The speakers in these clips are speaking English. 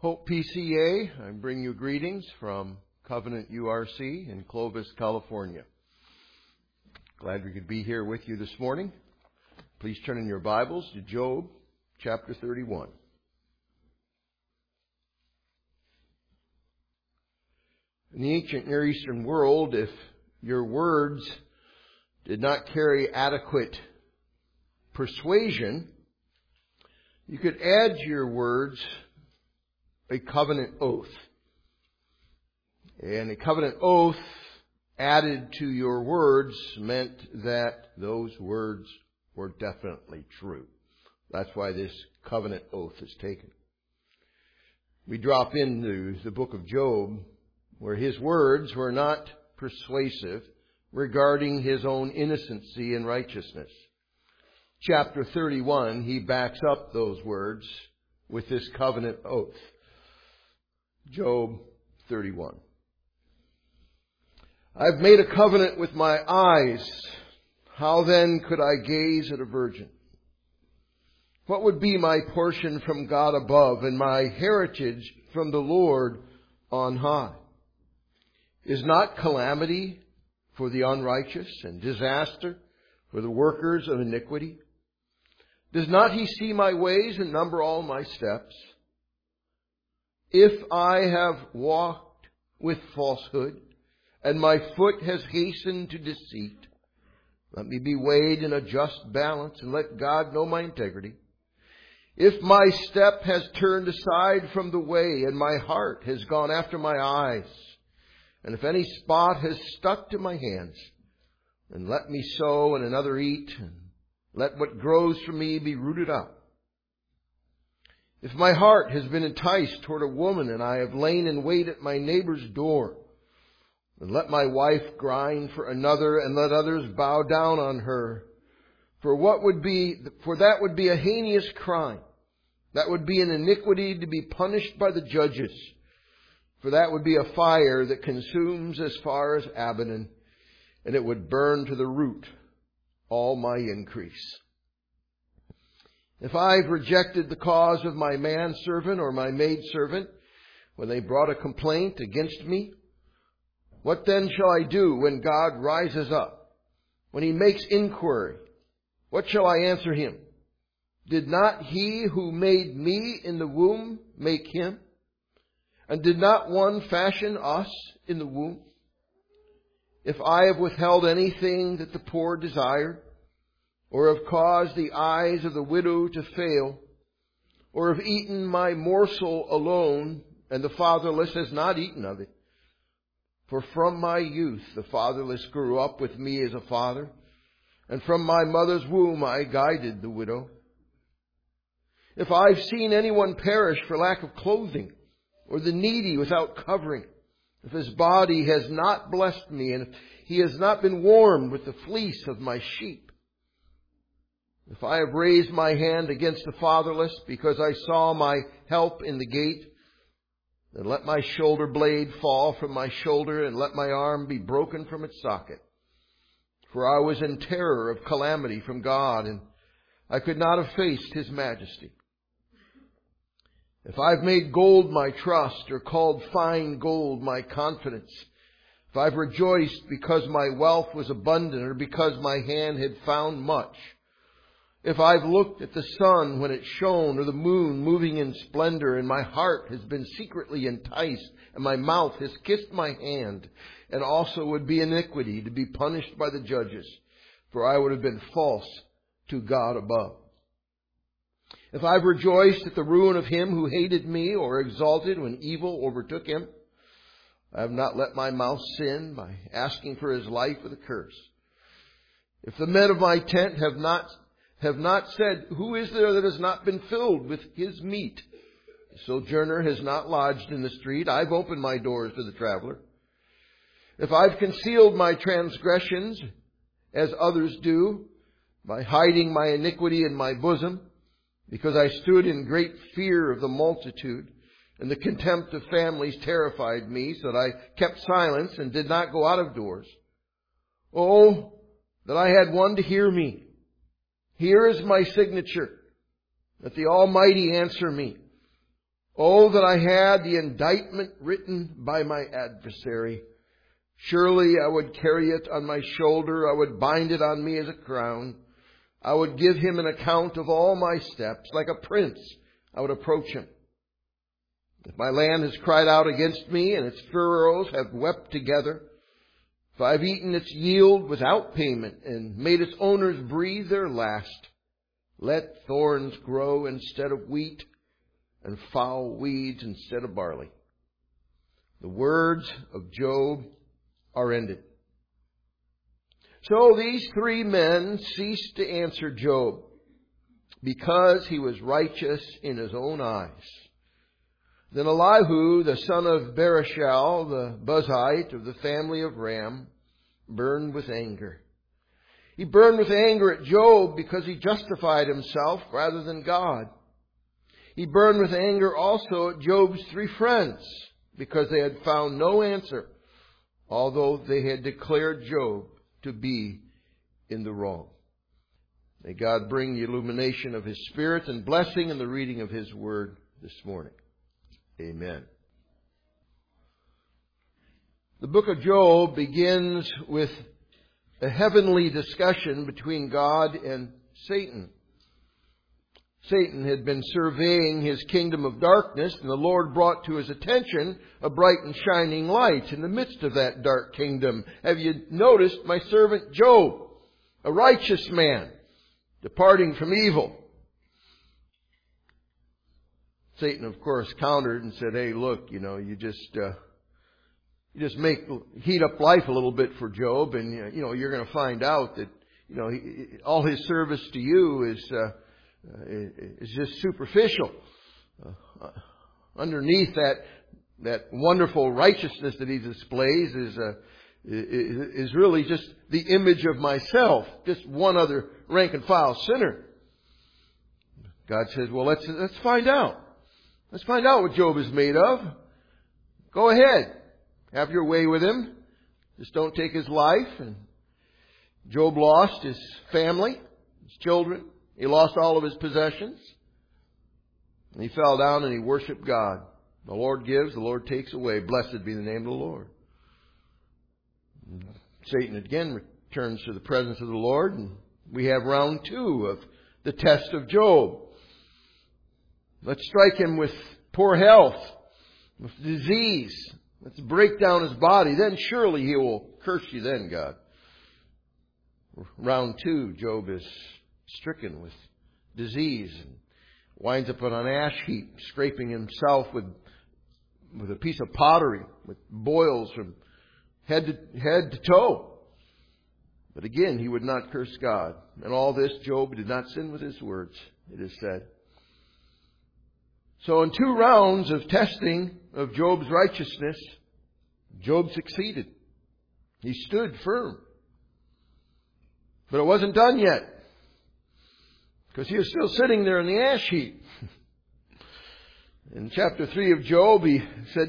Hope PCA, I bring you greetings from Covenant URC in Clovis, California. Glad we could be here with you this morning. Please turn in your Bibles to Job chapter 31. In the ancient Near Eastern world, if your words did not carry adequate persuasion, you could add to your words a covenant oath. And a covenant oath added to your words meant that those words were definitely true. That's why this covenant oath is taken. We drop into the book of Job, where his words were not persuasive regarding his own innocency and righteousness. Chapter 31, he backs up those words with this covenant oath. Job 31. I've made a covenant with my eyes. How then could I gaze at a virgin? What would be my portion from God above and my heritage from the Lord on high? Is not calamity for the unrighteous and disaster for the workers of iniquity? Does not he see my ways and number all my steps? If I have walked with falsehood, and my foot has hastened to deceit, let me be weighed in a just balance, and let God know my integrity. If my step has turned aside from the way, and my heart has gone after my eyes, and if any spot has stuck to my hands, then let me sow and another eat, and let what grows from me be rooted up. If my heart has been enticed toward a woman, and I have lain in wait at my neighbor's door, then let my wife grind for another, and let others bow down on her. For that would be a heinous crime. That would be an iniquity to be punished by the judges. For that would be a fire that consumes as far as Abaddon, and it would burn to the root all my increase. If I've rejected the cause of my manservant or my maidservant when they brought a complaint against me, what then shall I do when God rises up? When he makes inquiry, what shall I answer him? Did not he who made me in the womb make him? And did not one fashion us in the womb? If I have withheld anything that the poor desired, or have caused the eyes of the widow to fail, or have eaten my morsel alone, and the fatherless has not eaten of it. For from my youth the fatherless grew up with me as a father, and from my mother's womb I guided the widow. If I've seen anyone perish for lack of clothing, or the needy without covering, if his body has not blessed me, and if he has not been warmed with the fleece of my sheep, if I have raised my hand against the fatherless because I saw my help in the gate, then let my shoulder blade fall from my shoulder, and let my arm be broken from its socket. For I was in terror of calamity from God, and I could not have faced his majesty. If I've made gold my trust, or called fine gold my confidence, if I've rejoiced because my wealth was abundant, or because my hand had found much, if I've looked at the sun when it shone, or the moon moving in splendor, and my heart has been secretly enticed, and my mouth has kissed my hand, and also would be iniquity to be punished by the judges, for I would have been false to God above. If I've rejoiced at the ruin of him who hated me, or exalted when evil overtook him, I have not let my mouth sin by asking for his life with a curse. If the men of my tent have not said, who is there that has not been filled with his meat? The sojourner has not lodged in the street. I've opened my doors to the traveler. If I've concealed my transgressions, as others do, by hiding my iniquity in my bosom, because I stood in great fear of the multitude, and the contempt of families terrified me, so that I kept silence and did not go out of doors. Oh, that I had one to hear me. Here is my signature, that the Almighty answer me. Oh, that I had the indictment written by my adversary. Surely I would carry it on my shoulder. I would bind it on me as a crown. I would give him an account of all my steps. Like a prince, I would approach him. If my land has cried out against me and its furrows have wept together, if I have eaten its yield without payment and made its owners breathe their last, let thorns grow instead of wheat and foul weeds instead of barley. The words of Job are ended. So these three men ceased to answer Job because he was righteous in his own eyes. Then Elihu, the son of Barashal, the Buzite of the family of Ram, burned with anger. He burned with anger at Job because he justified himself rather than God. He burned with anger also at Job's three friends because they had found no answer, although they had declared Job to be in the wrong. May God bring the illumination of His Spirit and blessing in the reading of His Word this morning. Amen. The book of Job begins with a heavenly discussion between God and Satan. Satan had been surveying his kingdom of darkness, and the Lord brought to his attention a bright and shining light in the midst of that dark kingdom. Have you noticed my servant Job, a righteous man, departing from evil? Satan, of course, countered and said, hey, look, you just heat up life a little bit for Job, and, you're going to find out that, all his service to you is just superficial. Underneath that wonderful righteousness that he displays is really just the image of myself, just one other rank and file sinner. God says, well, let's find out. Let's find out what Job is made of. Go ahead. Have your way with him. Just don't take his life. And Job lost his family, his children. He lost all of his possessions. And he fell down and he worshiped God. The Lord gives, the Lord takes away. Blessed be the name of the Lord. Satan again returns to the presence of the Lord, and we have round 2 of the test of Job. Let's strike him with poor health, with disease. Let's break down his body. Then surely he will curse you then, God. Round 2, Job is stricken with disease and winds up on an ash heap, scraping himself with a piece of pottery, with boils from head to toe. But again, he would not curse God. And all this, Job did not sin with his words, it is said. So in 2 rounds of testing of Job's righteousness, Job succeeded. He stood firm. But it wasn't done yet, because he was still sitting there in the ash heap. In chapter 3 of Job, he said,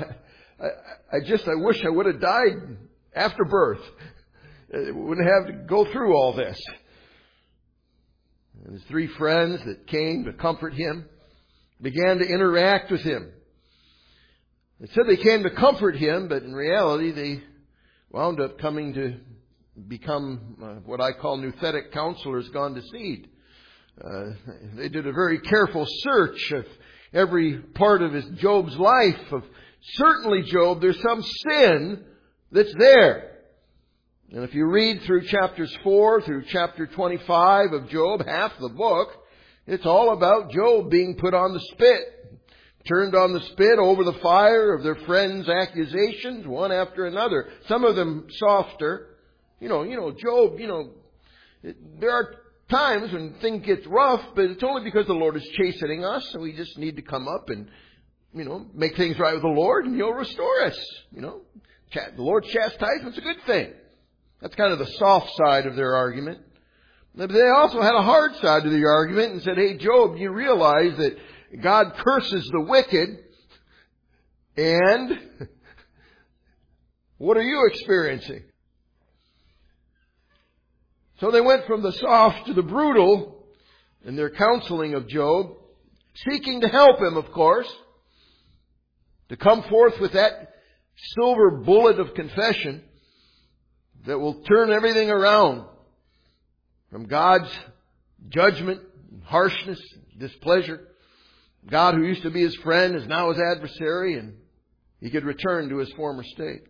I wish I would have died after birth. I wouldn't have to go through all this. And his 3 friends that came to comfort him began to interact with him. They said they came to comfort him, but in reality they wound up coming to become what I call nouthetic counselors gone to seed. They did a very careful search of every part of Job's life. Certainly, Job, there's some sin that's there. And if you read through chapters 4 through chapter 25 of Job, half the book, it's all about Job being put on the spit, turned on the spit over the fire of their friends' accusations, one after another. Some of them softer. Job, there are times when things get rough, but it's only because the Lord is chastening us, and we just need to come up and, make things right with the Lord, and He'll restore us. The Lord's chastisement's a good thing. That's kind of the soft side of their argument. But they also had a hard side to the argument and said, hey, Job, you realize that God curses the wicked, and what are you experiencing? So they went from the soft to the brutal in their counseling of Job, seeking to help him, of course. To come forth with that silver bullet of confession that will turn everything around from God's judgment, harshness, displeasure. God who used to be his friend is now his adversary, and he could return to his former state.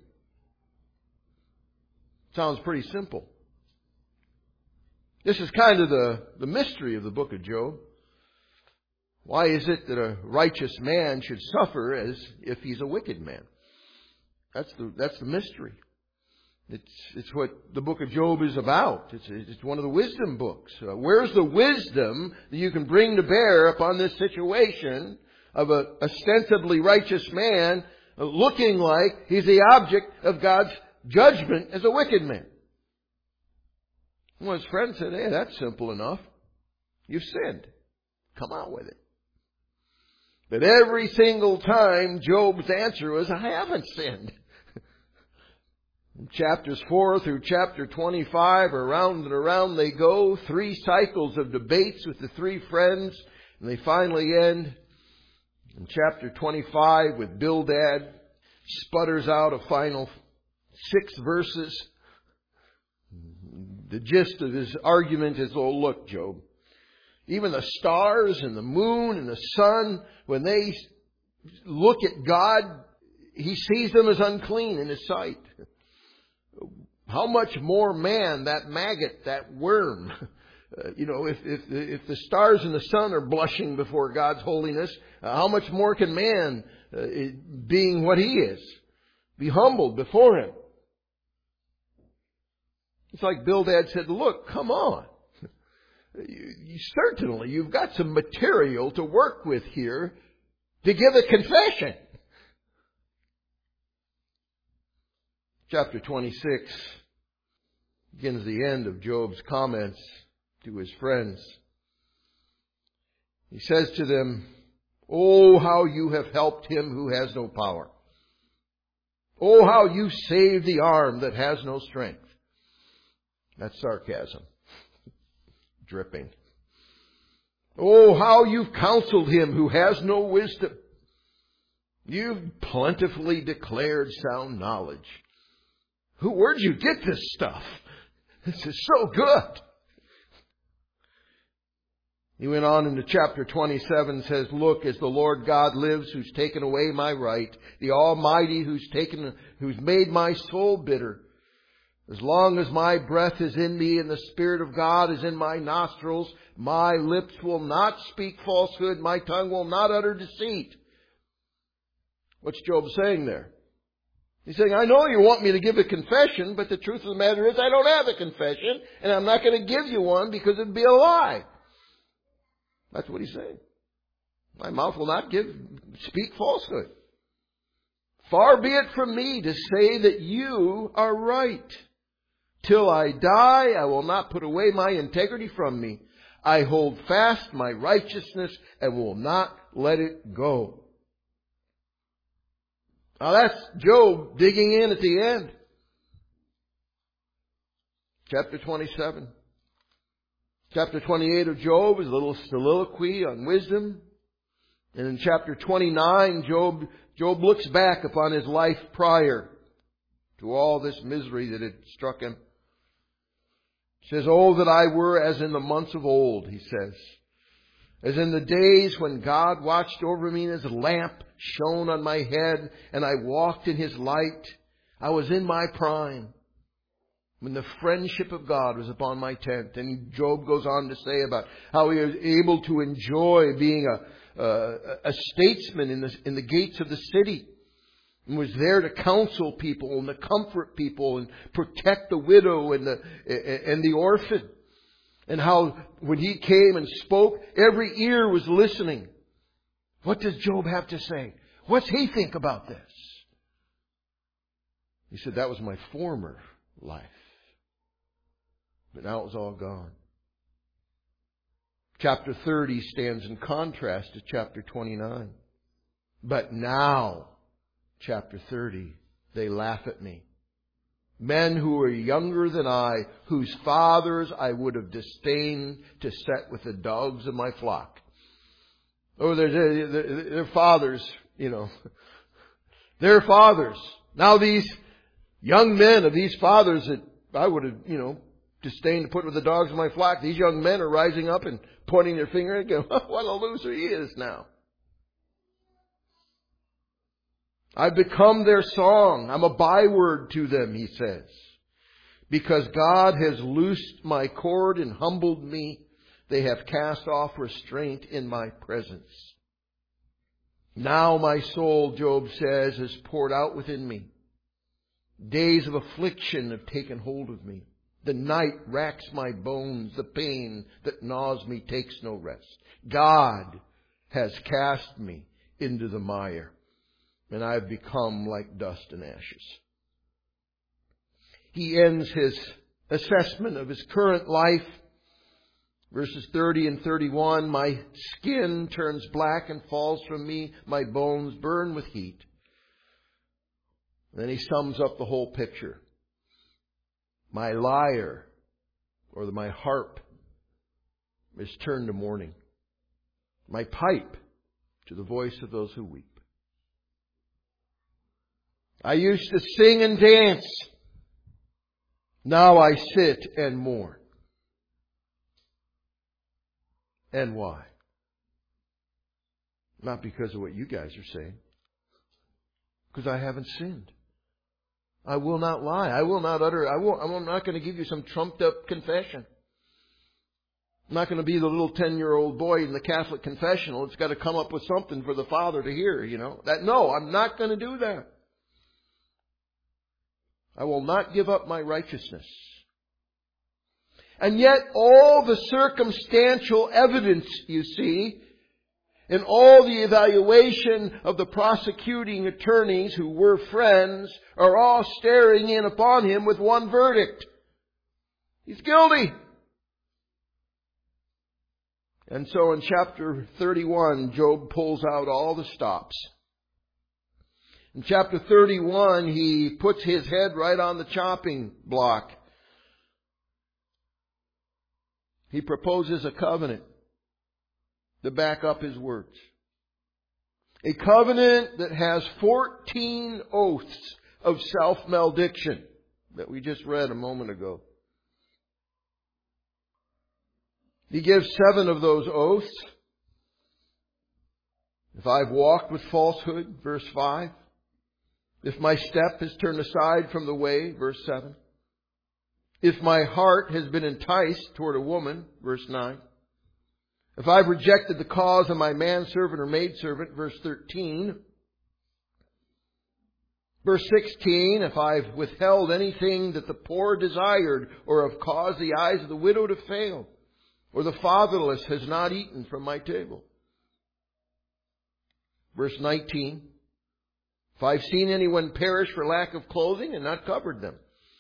Sounds pretty simple. This is kind of the mystery of the book of Job. Why is it that a righteous man should suffer as if he's a wicked man? That's the mystery. It's what the book of Job is about. It's one of the wisdom books. Where's the wisdom that you can bring to bear upon this situation of a ostensibly righteous man looking like he's the object of God's judgment as a wicked man? Well, his friend said, hey, that's simple enough. You've sinned. Come out with it. But every single time, Job's answer was, I haven't sinned. Chapters 4 through chapter 25, around and around they go. 3 cycles of debates with the 3 friends. And they finally end in chapter 25 with Bildad sputters out a final 6 verses. The gist of his argument is, oh, look, Job, even the stars and the moon and the sun, when they look at God, he sees them as unclean in his sight. How much more man, that maggot, that worm, if the stars and the sun are blushing before God's holiness, how much more can man, being what he is, be humbled before him? It's like Bildad said, look, come on. Certainly, you've got some material to work with here to give a confession. Chapter 26 begins the end of Job's comments to his friends. He says to them, oh, how you have helped him who has no power. Oh, how you saved the arm that has no strength. That's sarcasm. Dripping. Oh, how you've counseled him who has no wisdom. You've plentifully declared sound knowledge. Where'd you get this stuff? This is so good. He went on into chapter 27, says, look, as the Lord God lives, who's taken away my right, the Almighty who's made my soul bitter. As long as my breath is in me and the Spirit of God is in my nostrils, my lips will not speak falsehood, my tongue will not utter deceit. What's Job saying there? He's saying, I know you want me to give a confession, but the truth of the matter is I don't have a confession, and I'm not going to give you one because it'd be a lie. That's what he's saying. My mouth will not speak falsehood. Far be it from me to say that you are right. Till I die, I will not put away my integrity from me. I hold fast my righteousness and will not let it go. Now that's Job digging in at the end. Chapter 27. Chapter 28 of Job is a little soliloquy on wisdom. And in chapter 29, Job looks back upon his life prior to all this misery that had struck him. He says, oh, that I were as in the months of old, he says. As in the days when God watched over me and his lamp shone on my head and I walked in his light. I was in my prime when the friendship of God was upon my tent. And Job goes on to say about how he was able to enjoy being a statesman in the gates of the city. And was there to counsel people and to comfort people and protect the widow and the orphan. And how when he came and spoke, every ear was listening. What does Job have to say? What's he think about this? He said, that was my former life. But now it was all gone. Chapter 30 stands in contrast to chapter 29. But now, chapter 30, they laugh at me. Men who are younger than I, whose fathers I would have disdained to set with the dogs of my flock. Oh, their fathers, Their fathers. Now these young men of these fathers that I would have, disdained to put with the dogs of my flock, these young men are rising up and pointing their finger and going, what a loser he is now. I've become their song. I'm a byword to them, he says. Because God has loosed my cord and humbled me, they have cast off restraint in my presence. Now my soul, Job says, is poured out within me. Days of affliction have taken hold of me. The night racks my bones. The pain that gnaws me takes no rest. God has cast me into the mire, and I have become like dust and ashes. He ends his assessment of his current life. Verses 30 and 31, my skin turns black and falls from me. My bones burn with heat. Then he sums up the whole picture. My lyre, or my harp, is turned to mourning. My pipe to the voice of those who weep. I used to sing and dance. Now I sit and mourn. And why? Not because of what you guys are saying. Because I haven't sinned. I will not lie. I will not utter. I'm not going to give you some trumped up confession. I'm not going to be the little 10-year-old boy in the Catholic confessional that's got to come up with something for the Father to hear, No, I'm not going to do that. I will not give up my righteousness. And yet all the circumstantial evidence, you see, and all the evaluation of the prosecuting attorneys who were friends are all staring in upon him with one verdict. He's guilty. And so in chapter 31, Job pulls out all the stops. In chapter 31, he puts his head right on the chopping block. He proposes a covenant to back up his words. A covenant that has 14 oaths of self-malediction that we just read a moment ago. He gives 7 of those oaths. If I've walked with falsehood, verse 5. If my step has turned aside from the way, verse 7. If my heart has been enticed toward a woman, verse 9. If I've rejected the cause of my manservant or maidservant, verse 13. Verse 16, if I've withheld anything that the poor desired, or have caused the eyes of the widow to fail, or the fatherless has not eaten from my table. Verse 19, if I've seen anyone perish for lack of clothing and not covered them.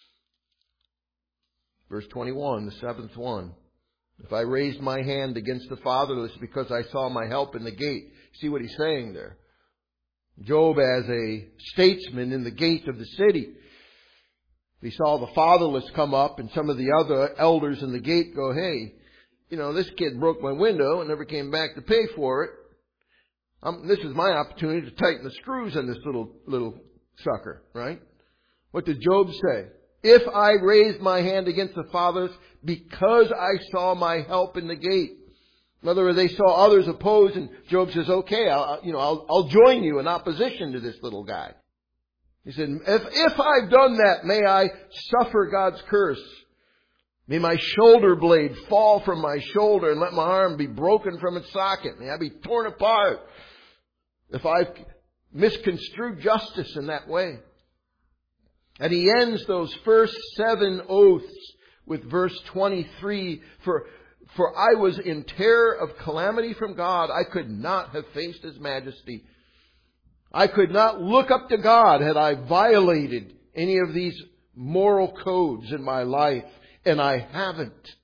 Verse 21, the 7th one. If I raised my hand against the fatherless because I saw my help in the gate. See what he's saying there. Job as a statesman in the gate of the city. He saw the fatherless come up and some of the other elders in the gate go, hey, this kid broke my window and never came back to pay for it. This is my opportunity to tighten the screws on this little sucker, right? What did Job say? If I raised my hand against the fathers because I saw my help in the gate. In other words, they saw others oppose, and Job says, okay, I'll join you in opposition to this little guy. He said, if I've done that, may I suffer God's curse. May my shoulder blade fall from my shoulder and let my arm be broken from its socket. May I be torn apart if I've misconstrued justice in that way. And he ends those first 7 oaths with verse 23, For I was in terror of calamity from God. I could not have faced His majesty. I could not look up to God had I violated any of these moral codes in my life. And I haven't.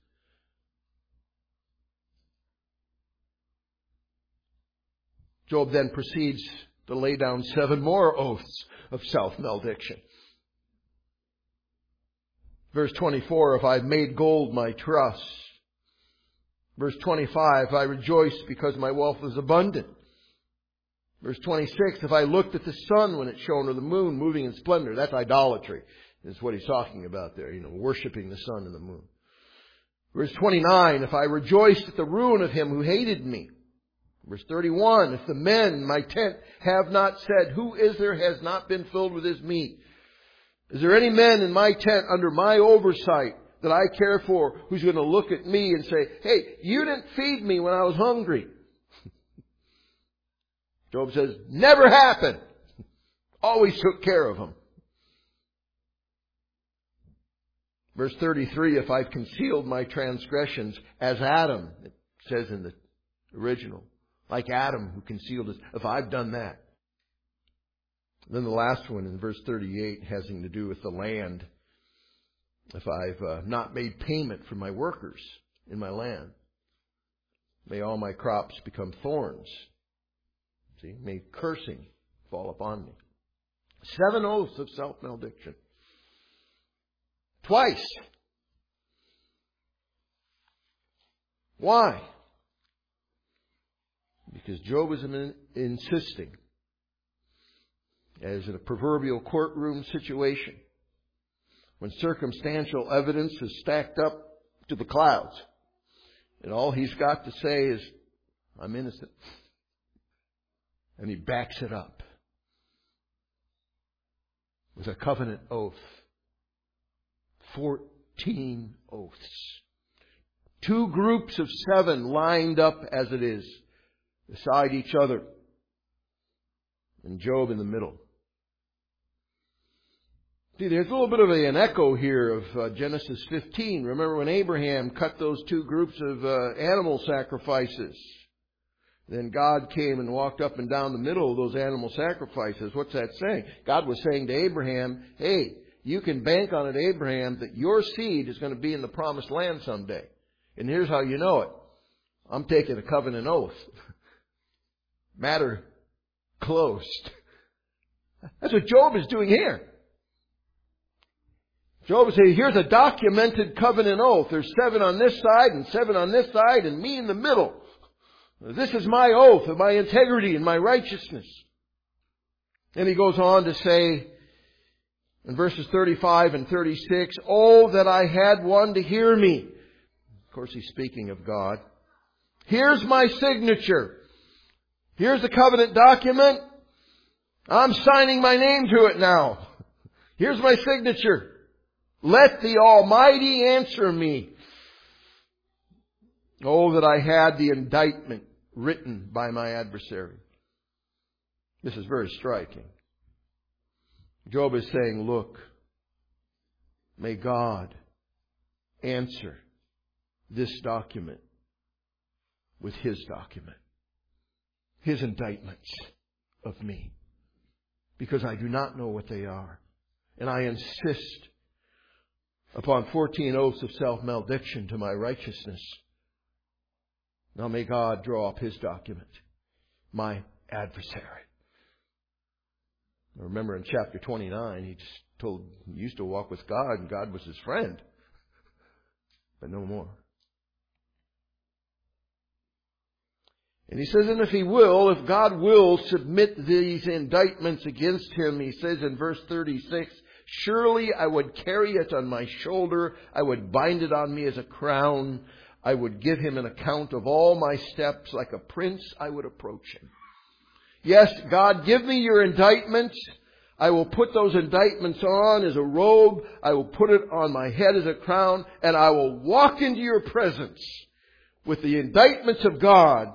Job then proceeds to lay down 7 more oaths of self-malediction. Verse 24, if I've made gold my trust. Verse 25, I rejoice because my wealth is abundant. Verse 26, if I looked at the sun when it shone, or the moon moving in splendor, that's idolatry. Is what he's talking about there, worshiping the sun and the moon. Verse 29, if I rejoiced at the ruin of him who hated me. Verse 31, if the men in my tent have not said, who is there has not been filled with his meat? Is there any man in my tent under my oversight that I care for who's going to look at me and say, hey, you didn't feed me when I was hungry? Job says, never happened. Always took care of him. Verse 33, if I've concealed my transgressions as Adam, it says in the original, like Adam who concealed his, if I've done that. Then the last one in verse 38 having to do with the land. If I've not made payment for my workers in my land, may all my crops become thorns. See, may cursing fall upon me. 7 oaths of self-malediction. Twice. Why? Because Job is insisting, as in a proverbial courtroom situation, when circumstantial evidence is stacked up to the clouds, and all he's got to say is, I'm innocent. And he backs it up with a covenant oath. 14 oaths. 2 groups of 7 lined up as it is, beside each other. And Job in the middle. See, there's a little bit of an echo here of Genesis 15. Remember when Abraham cut those 2 groups of animal sacrifices? Then God came and walked up and down the middle of those animal sacrifices. What's that saying? God was saying to Abraham, hey, you can bank on it, Abraham, that your seed is going to be in the promised land someday. And here's how you know it. I'm taking a covenant oath. Matter closed. That's what Job is doing here. Job is saying, here's a documented covenant oath. There's 7 on this side and 7 on this side and me in the middle. This is my oath of my integrity and my righteousness. And he goes on to say in verses 35 and 36, oh, that I had one to hear me. Of course, he's speaking of God. Here's my signature. Here's the covenant document. I'm signing my name to it now. Here's my signature. Let the Almighty answer me. Oh, that I had the indictment written by my adversary. This is very striking. Job is saying, look, may God answer this document with His document. His indictments of me. Because I do not know what they are. And I insist upon 14 oaths of self-malediction to my righteousness. Now may God draw up His document, my adversary. I remember in chapter 29, he used to walk with God and God was his friend. But no more. And he says, and if God will submit these indictments against him, he says in verse 36, surely I would carry it on my shoulder. I would bind it on me as a crown. I would give him an account of all my steps. Like a prince, I would approach him. Yes, God, give me your indictments. I will put those indictments on as a robe. I will put it on my head as a crown. And I will walk into your presence with the indictments of God.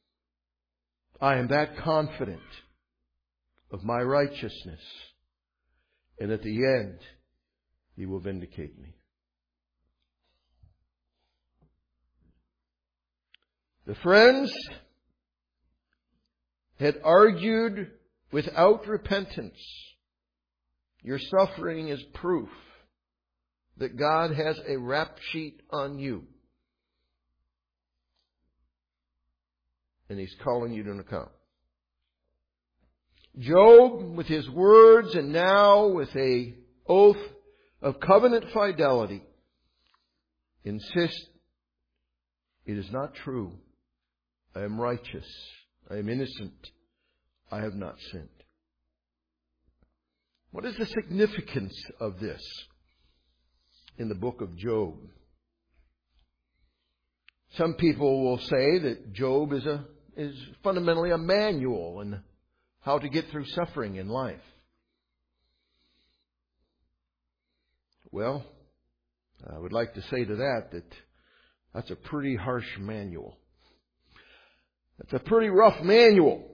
I am that confident of my righteousness. And at the end, He will vindicate me. The friends had argued without repentance. Your suffering is proof that God has a rap sheet on you. And He's calling you to an account. Job, with his words and now with a oath of covenant fidelity, insists, it is not true. I am righteous. I am innocent. I have not sinned. What is the significance of this in the book of Job? Some people will say that Job is fundamentally a manual in how to get through suffering in life. Well, I would like to say to that that's a pretty harsh manual. That's a pretty rough manual.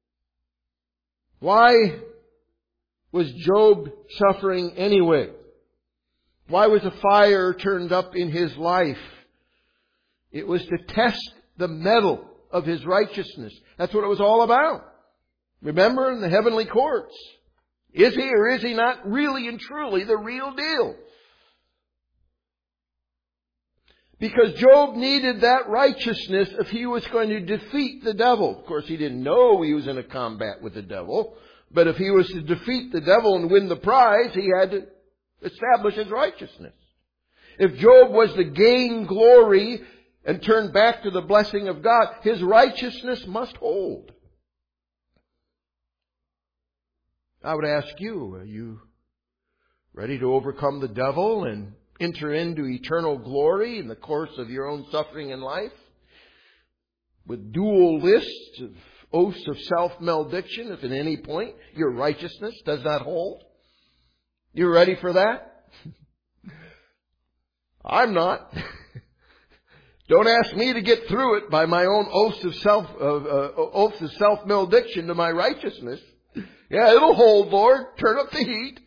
Why was Job suffering anyway? Why was a fire turned up in his life? It was to test the mettle of his righteousness. That's what it was all about. Remember, in the heavenly courts, is he or is he not really and truly the real deal? Because Job needed that righteousness if he was going to defeat the devil. Of course, he didn't know he was in a combat with the devil. But if he was to defeat the devil and win the prize, he had to establish his righteousness. If Job was to gain glory and turn back to the blessing of God, his righteousness must hold. I would ask you, are you ready to overcome the devil and enter into eternal glory in the course of your own suffering in life? With dual lists of oaths of self-malediction, if at any point your righteousness does not hold? You ready for that? I'm not. Don't ask me to get through it by my own oaths of self-malediction to my righteousness. Yeah, it'll hold, Lord. Turn up the heat.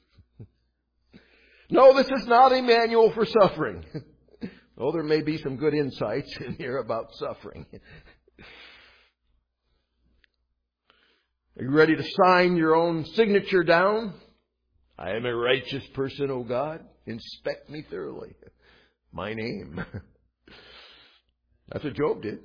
No, this is not a manual for suffering. Oh, there may be some good insights in here about suffering. Are you ready to sign your own signature down? I am a righteous person, O God. Inspect me thoroughly. My name. That's what Job did.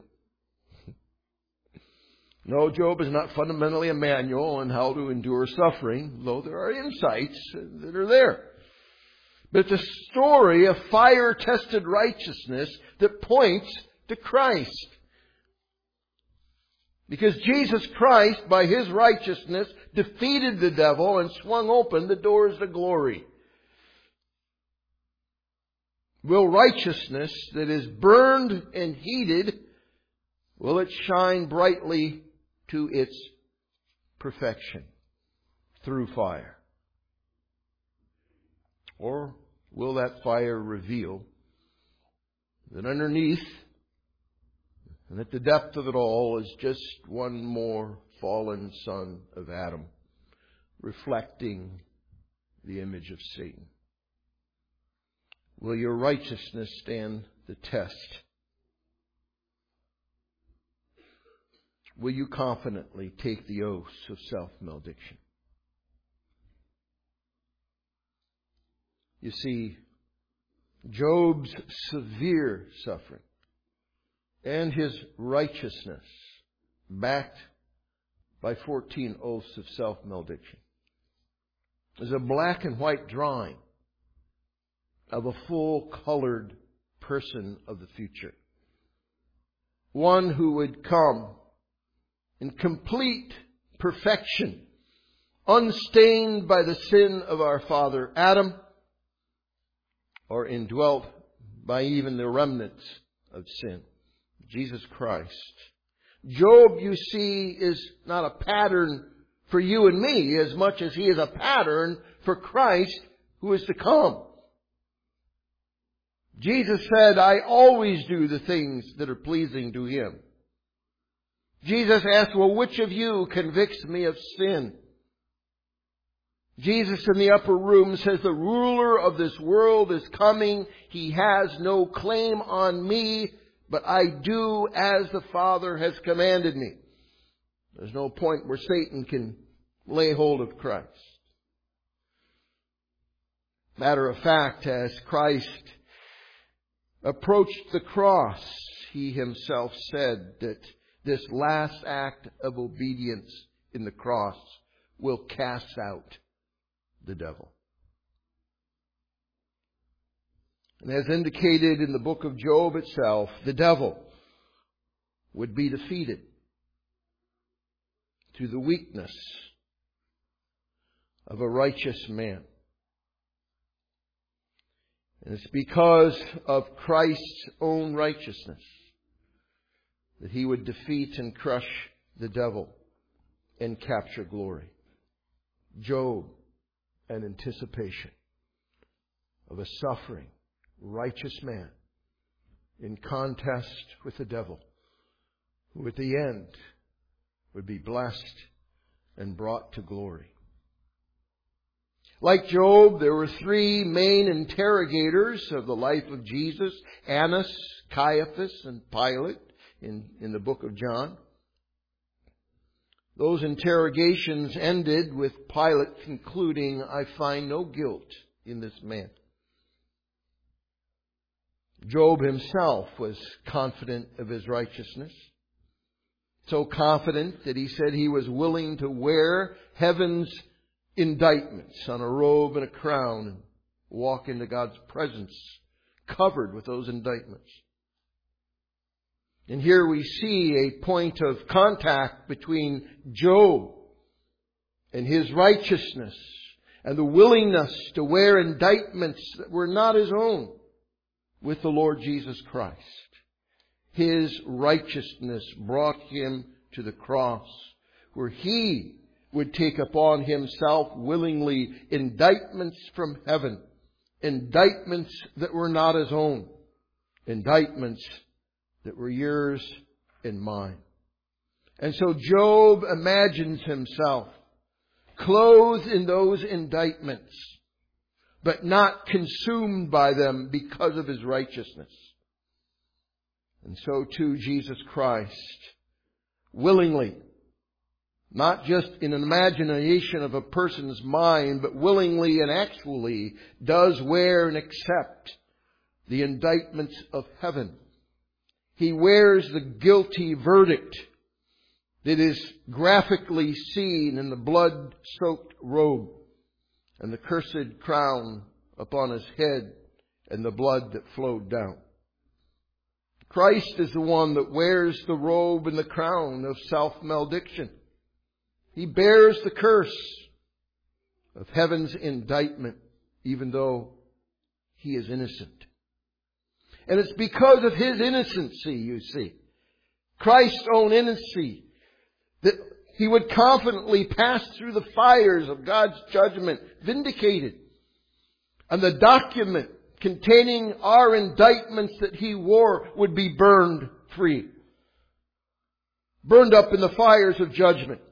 No, Job is not fundamentally a manual on how to endure suffering, though there are insights that are there. But it's a story of fire-tested righteousness that points to Christ. Because Jesus Christ, by His righteousness, defeated the devil and swung open the doors to glory. Will righteousness that is burned and heated, will it shine brightly to its perfection through fire? Or will that fire reveal that underneath and at the depth of it all is just one more fallen son of Adam, reflecting the image of Satan? Will your righteousness stand the test? Will you confidently take the oaths of self-malediction? You see, Job's severe suffering and his righteousness, backed by 14 oaths of self-malediction, is a black and white drawing of a full-colored person of the future. One who would come in complete perfection, unstained by the sin of our father Adam, or indwelt by even the remnants of sin. Jesus Christ. Job, you see, is not a pattern for you and me as much as he is a pattern for Christ who is to come. Jesus said, I always do the things that are pleasing to Him. Jesus asked, well, which of you convicts me of sin? Jesus in the upper room says, the ruler of this world is coming. He has no claim on me, but I do as the Father has commanded me. There's no point where Satan can lay hold of Christ. Matter of fact, as Christ approached the cross, He Himself said that this last act of obedience in the cross will cast out the devil. And as indicated in the book of Job itself, the devil would be defeated to the weakness of a righteous man. And it's because of Christ's own righteousness that He would defeat and crush the devil and capture glory. Job, an anticipation of a suffering, righteous man in contest with the devil, who at the end would be blessed and brought to glory. Like Job, there were three main interrogators of the life of Jesus: Annas, Caiaphas, and Pilate in the book of John. Those interrogations ended with Pilate concluding, "I find no guilt in this man." Job himself was confident of his righteousness. So confident that he said he was willing to wear heaven's indictments on a robe and a crown and walk into God's presence covered with those indictments. And here we see a point of contact between Job and his righteousness and the willingness to wear indictments that were not his own with the Lord Jesus Christ. His righteousness brought him to the cross, where he would take upon himself willingly indictments from heaven, indictments that were not his own, indictments that were yours and mine. And so Job imagines himself clothed in those indictments, but not consumed by them because of his righteousness. And so too Jesus Christ, willingly, not just in an imagination of a person's mind, but willingly and actually does wear and accept the indictments of heaven. He wears the guilty verdict that is graphically seen in the blood-soaked robe and the cursed crown upon his head and the blood that flowed down. Christ is the one that wears the robe and the crown of self-malediction. He bears the curse of heaven's indictment, even though he is innocent. And it's because of his innocency, you see, Christ's own innocency, that he would confidently pass through the fires of God's judgment, vindicated. And the document containing our indictments that he wore would be burned free. Burned up in the fires of judgment,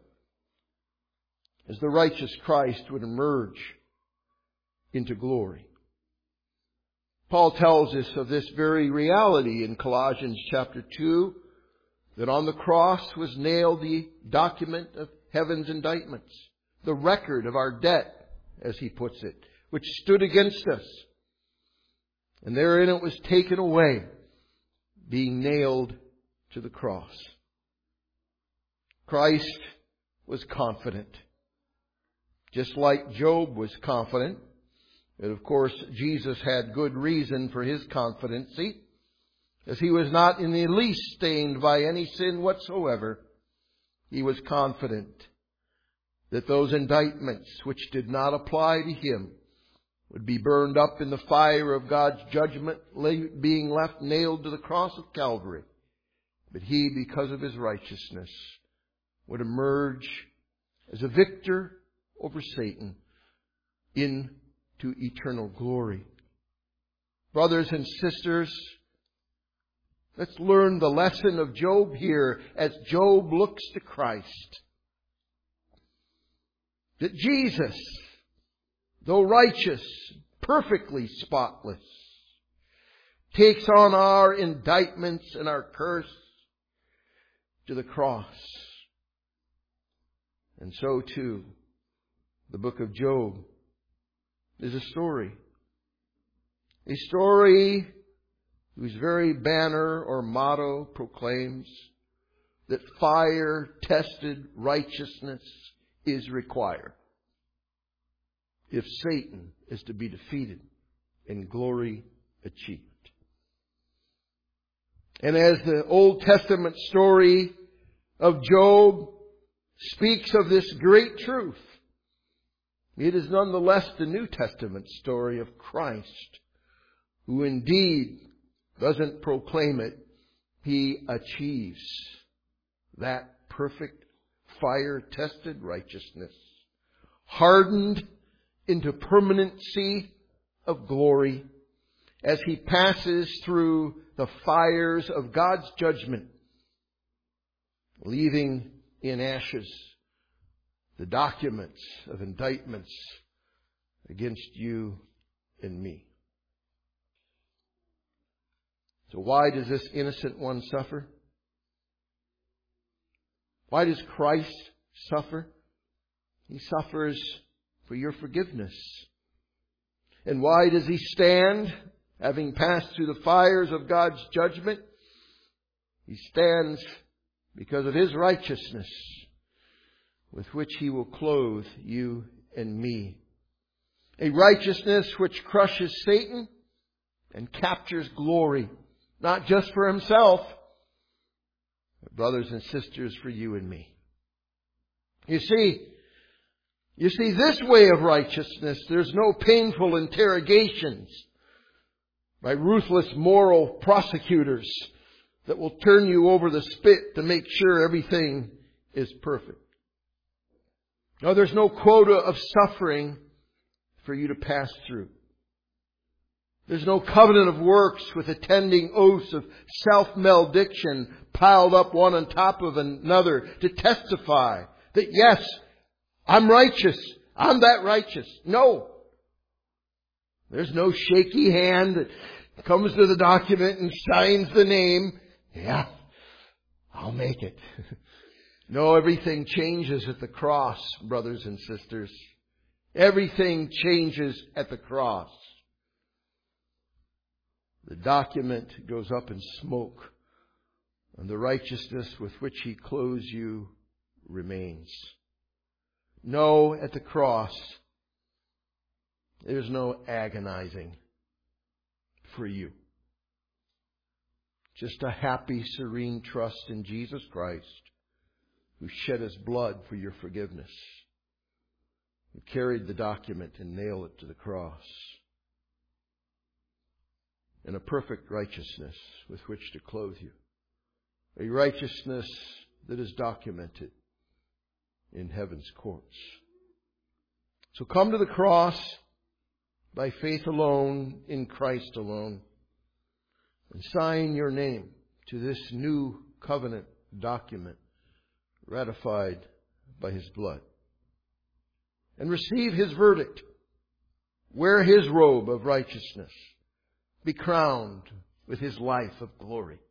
as the righteous Christ would emerge into glory. Paul tells us of this very reality in Colossians chapter 2, that on the cross was nailed the document of heaven's indictments, the record of our debt, as he puts it, which stood against us. And therein it was taken away, being nailed to the cross. Christ was confident, just like Job was confident. And of course, Jesus had good reason for his confidency, as he was not in the least stained by any sin whatsoever. He was confident that those indictments which did not apply to him would be burned up in the fire of God's judgment, being left nailed to the cross of Calvary. But he, because of his righteousness, would emerge as a victor over Satan into eternal glory. Brothers and sisters, let's learn the lesson of Job here as Job looks to Christ. That Jesus, though righteous, perfectly spotless, takes on our indictments and our curse to the cross. And so too, the book of Job is a story whose very banner or motto proclaims that fire-tested righteousness is required if Satan is to be defeated and glory achieved. And as the Old Testament story of Job speaks of this great truth, it is nonetheless the New Testament story of Christ, who indeed doesn't proclaim it, He achieves that perfect fire-tested righteousness, hardened into permanency of glory as He passes through the fires of God's judgment, leaving in ashes the documents of indictments against you and me. So why does this innocent one suffer? Why does Christ suffer? He suffers for your forgiveness. And why does He stand, having passed through the fires of God's judgment? He stands because of His righteousness, with which He will clothe you and me. A righteousness which crushes Satan and captures glory, not just for Himself, but brothers and sisters, for you and me. You see, this way of righteousness, there's no painful interrogations by ruthless moral prosecutors that will turn you over the spit to make sure everything is perfect. No, there's no quota of suffering for you to pass through. There's no covenant of works with attending oaths of self-malediction piled up one on top of another to testify that, yes, I'm righteous. I'm that righteous. No. There's no shaky hand that comes to the document and signs the name. Yeah, I'll make it. No, everything changes at the cross, brothers and sisters. Everything changes at the cross. The document goes up in smoke, and the righteousness with which He clothes you remains. No, at the cross, there's no agonizing for you. Just a happy, serene trust in Jesus Christ, who shed His blood for your forgiveness, who carried the document and nailed it to the cross, and a perfect righteousness with which to clothe you. A righteousness that is documented in heaven's courts. So come to the cross by faith alone, in Christ alone, and sign your name to this new covenant document ratified by His blood. And receive His verdict. Wear His robe of righteousness. Be crowned with His life of glory.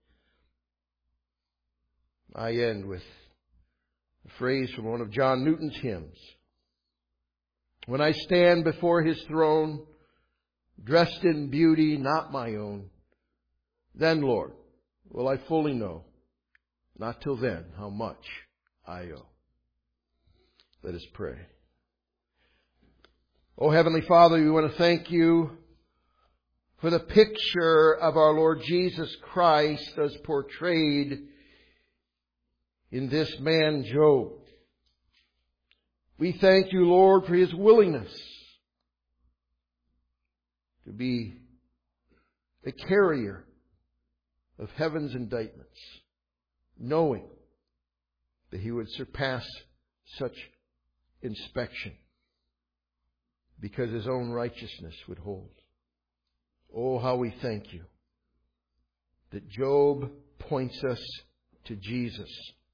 I end with a phrase from one of John Newton's hymns. When I stand before His throne, dressed in beauty not my own, then, Lord, will I fully know, not till then, how much I owe. Let us pray. Oh, Heavenly Father, we want to thank You for the picture of our Lord Jesus Christ as portrayed in this man Job. We thank You, Lord, for his willingness to be the carrier of heaven's indictments, knowing that he would surpass such inspection because his own righteousness would hold. Oh, how we thank You that Job points us to Jesus.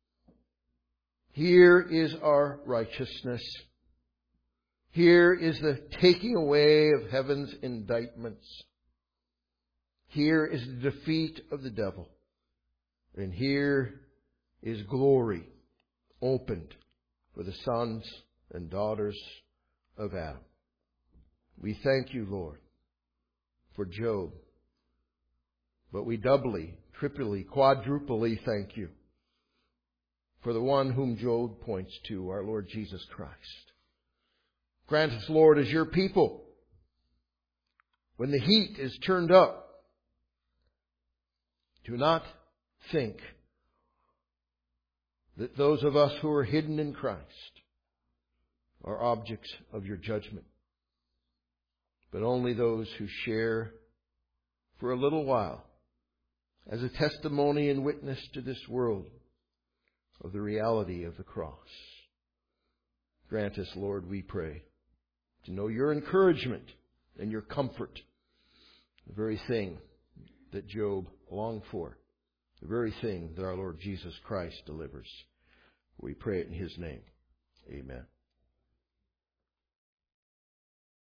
Here is our righteousness. Here is the taking away of heaven's indictments. Here is the defeat of the devil. And here is glory opened for the sons and daughters of Adam. We thank You, Lord, for Job. But we doubly, triply, quadruply thank You for the one whom Job points to, our Lord Jesus Christ. Grant us, Lord, as Your people, when the heat is turned up, do not think that those of us who are hidden in Christ are objects of your judgment, but only those who share for a little while as a testimony and witness to this world of the reality of the cross. Grant us, Lord, we pray, to know your encouragement and your comfort, the very thing that Job longed for, the very thing that our Lord Jesus Christ delivers. We pray it in His name. Amen.